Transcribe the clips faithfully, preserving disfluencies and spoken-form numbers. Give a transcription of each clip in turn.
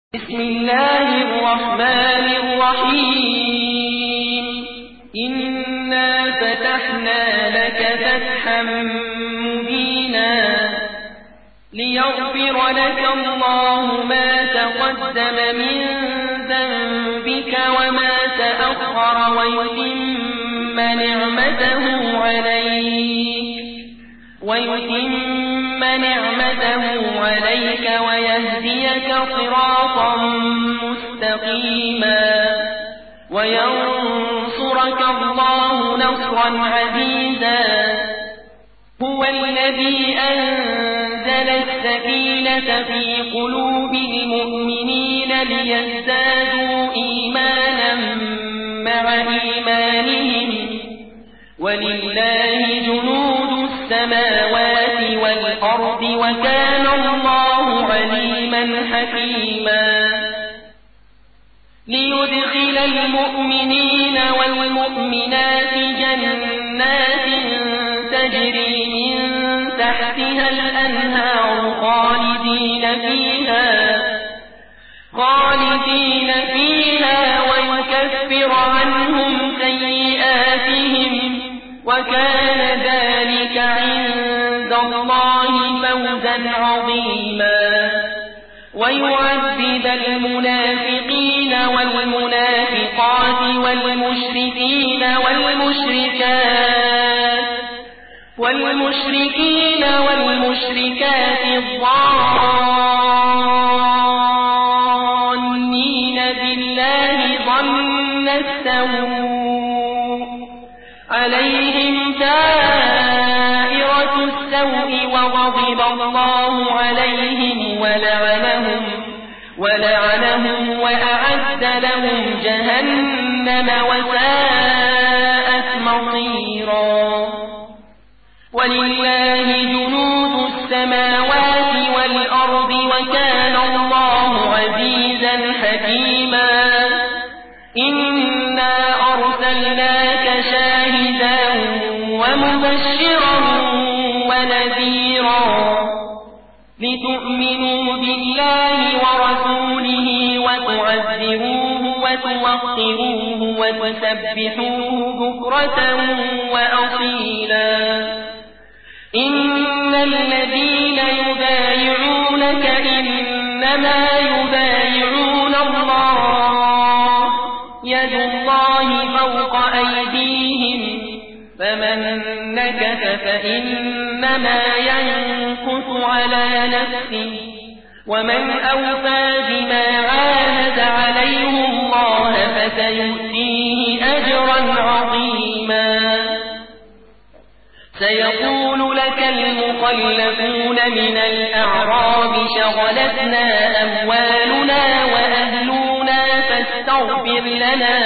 بسم الله الرحمن الرحيم إنا فتحنا لك فتحا مبينا ليغفر لك الله ما تقدم من ذنبك وما تأخر ويتم نعمته عليك ويتم نعمته عليك ويهديك صراطا مستقيما وينصرك الله نصرا عزيزا هو الذي أنزل السكينة في قلوب المؤمنين ليزدادوا إيمانا مع إيمانهم ولله جنود السماوات والأرض وكان الله عليما حكيما ليدخل المؤمنين والمؤمنات جنات تجري من تحتها الأنهار خالدين فيها خالدين فيها ويكفر عنهم سيئاتهم وكان ذلك عند الله فوزا عظيما ويعذب المنافقين والمنافقات والمشركين والمشركات والمشركين والمشركات الظانين بالله ظن السوء عليهم دائرة السوء وغضب الله عليهم ولعنهم ولعنهم وأعد لهم جهنم وساءت مصيرا ولله جنود السماوات والأرض وكان الله عزيزا حكيما إنا أرسلناك شاهدا ومبشرا ونذيرا لتؤمنوا بالله ورسوله وتعزروه وتوقروه وتسبحوه بكرة وأصيلا إن الذين يبايعونك إنما يبايعون الله يد الله فوق أيديهم فمن نكث فإنما ينكث على نفسه ومن أوفى بما عاهد عليه الله فسيؤتيه أجرا عظيما سيقول لك المخلفون من الأعراب شغلتنا أموالنا وأهلنا فاستغفر لنا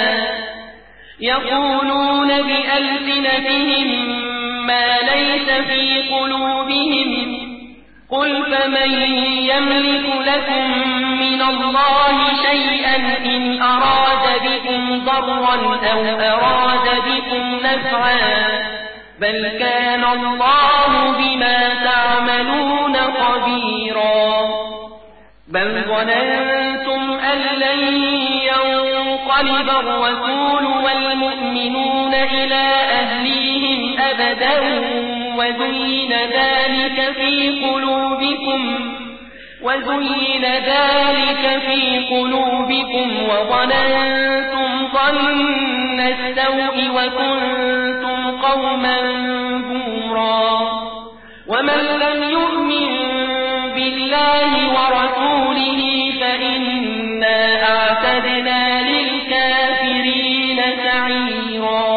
يقولون بألسنتهم ما ليس في قلوبهم قل فمن يملك لكم من الله شيئا إن أراد بكم ضرا أو أراد بكم نفعا بل كان الله بما تعملون خبيرا بل ظننتم أن لن ينقلب الرسول والمؤمنون إلى أهليهم أبدا وزين ذلك في قلوبكم وزين ذلك في قلوبكم وظننتم ظن السوء وكنتم قوما بورا ومن لم يؤمن بالله ورسوله فإنا أعتدنا للكافرين سعيرا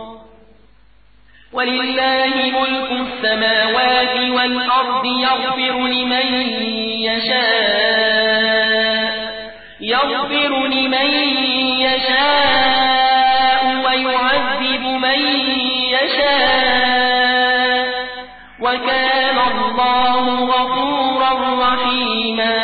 ولله ملك السماوات والأرض يغفر لمن يشاء يغفر لمن يشاء ويعذب من يشاء وكان الله غفورا رحيما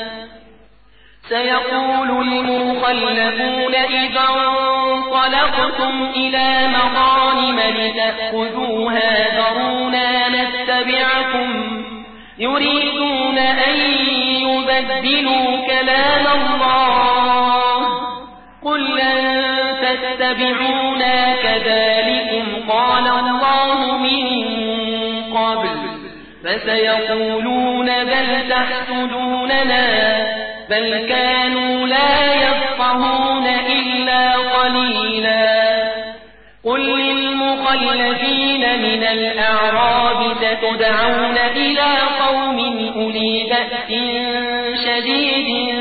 سيقول المخلفون إذا انطلقتم إلى مغانم لتأخذوها ذرونا نتبعكم يريدون أن يبدلوا تبدلوا كلام الله قل لن تتبعونا كذلكم قال الله من قبل فسيقولون بل تحسدوننا بل كانوا لا يفقهون إلا قليلا قل للمخلفين من الأعراب ستدعون إلى قوم أولي بأس شديد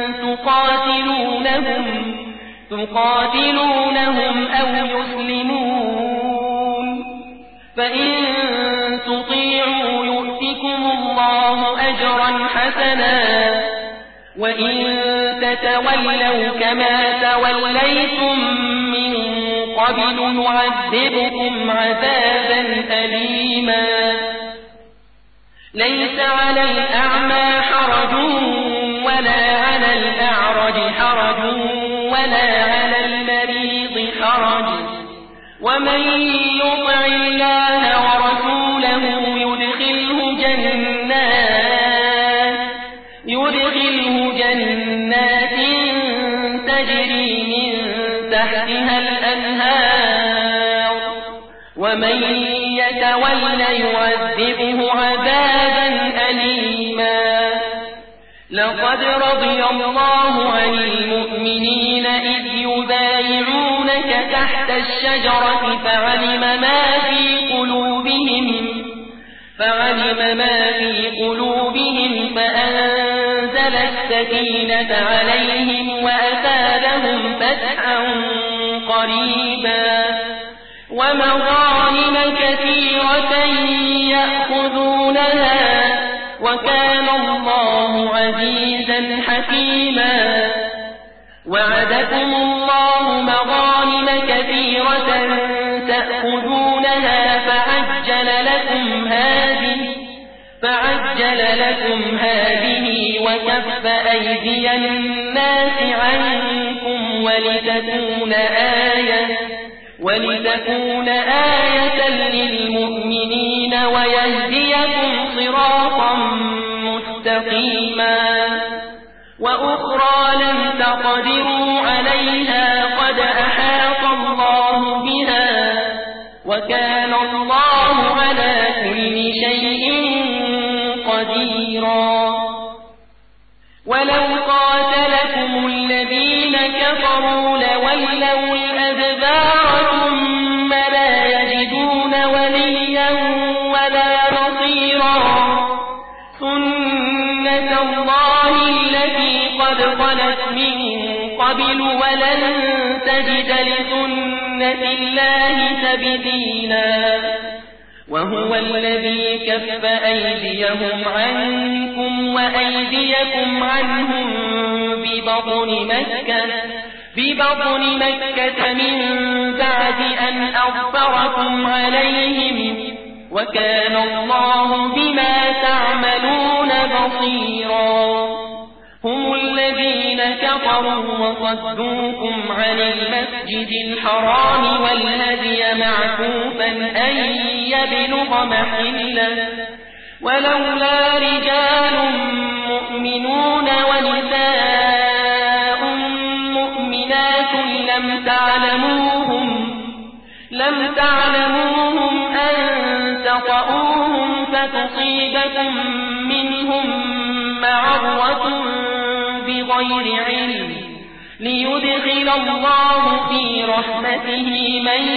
تقاتلونهم تقاتلونهم أو يسلمون فإن تطيعوا يؤتكم الله أجرا حسنا وإن تتولوا كما توليتم من قبل نعذبكم عذابا أليما ليس على الأعمى حرج ولا على الأعرج حرج ولا على المريض حرج ومن يطع الله ورسوله يدخله جنات يدخله جنات تجري من تحتها الأنهار ومن يتول يعذبه عذابا أليما لقد رضي الله عن المؤمنين إذ يبايعونك تحت الشجرة فعلم ما في قلوبهم فعلم ما في قلوبهم فأنزل السكينة عليهم وأثابهم فتحا قريبا ومغانم كثيرة يأخذونها وكان الله عزيزا حكيما وعدكم الله مغانم كثيرة تأخذونها فعجل لكم هذه فعجل لكم هذه وكف أيدي الناس عنكم ولتكون آية ولتكون آية للمؤمنين ويهديكم صراطا مستقيما وأخرى لم تقدروا عليها قد أحاط الله بها وكان الله على كل شيء قديرا ولو قاتلكم الذين كفروا لولوا الأدبار ثم لا يجدون وليا ولا نصيرا سنة الله التي قد خلت من قبل ولن تجد لسنة الله تبديلا وهو الذي كف أيديهم عنكم وأيديكم عنهم ببطن مكة ببطن مكة من بعد أن أظفركم عليهم وكان الله بما تعملون بصيرا هم الذين كفروا وصدوكم عن المسجد الحرام والهدي معكوفا أن يبلغ محله ولولا رجال مؤمنون ونساء مؤمنات لم تعلموهم لم تعلموهم أن تطؤوهم فتصيبكم منهم معرة بغير علم ليدخل الله في رحمته من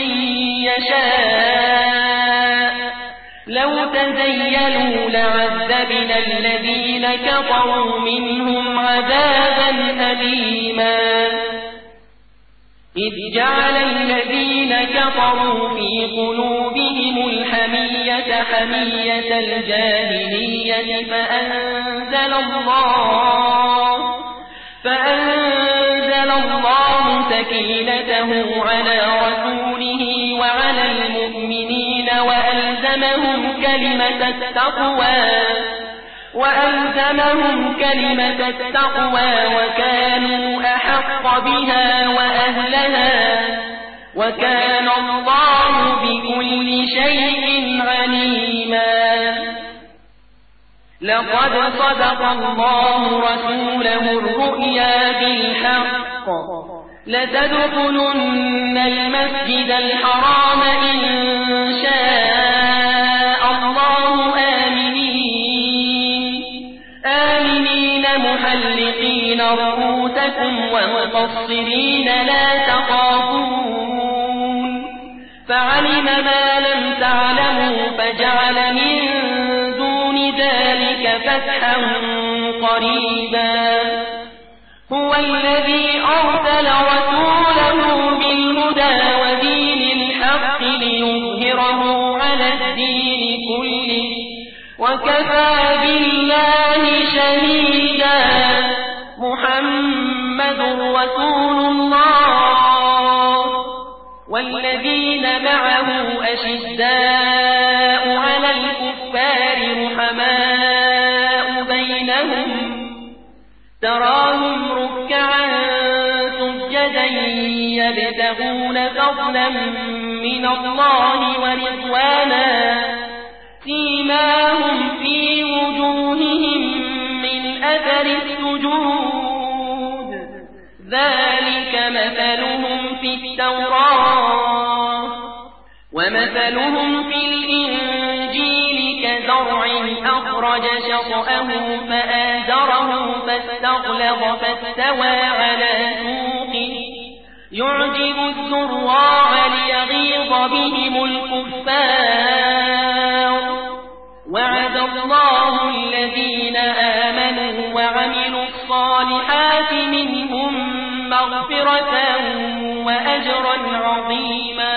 يشاء لو تزيلوا لعذبنا الذين كفروا منهم عذابا أليما إذ جعل الذين كفروا في قلوبهم الحمية حمية الجاهلية فأنزل الله فأنزل الله سكينته على رسوله وعلى المؤمنين وألزمهم كلمة التقوى وألزمهم كلمة التقوى وكانوا أحق بها وأهلها وكان الله بكل شيء عليما لقد صدق الله رسوله الرؤيا بالحق لتدخلن المسجد الحرام إن شاء الله آمنين آمنين محلقين رؤوسكم ومقصرين لا تخافون فعلم ما لم تعلموا فجعل من دون ذلك فتحا قريبا هو الذي أرسل رسوله بالهدى ودين الحق ليظهره على الدين كله وكفى بالله شهيدا محمد رسول الله والذين معه أشداء على الكفار رحماء بينهم تراهم ركعا سجدا يبتغون فضلا من الله ورضوانا سيماهم في وجوههم من أثر السجود ذلك مثلهم في التوراة ومثلهم في الإنجيل كزرع أخرج شطأه فآزره فاستغلظ فاستوى على سوقه يعجب الزراع ليغيظ بهم الكفار وعد الله الذين آمنوا وعملوا الصالحات منهم مغفرة وأجرا عظيما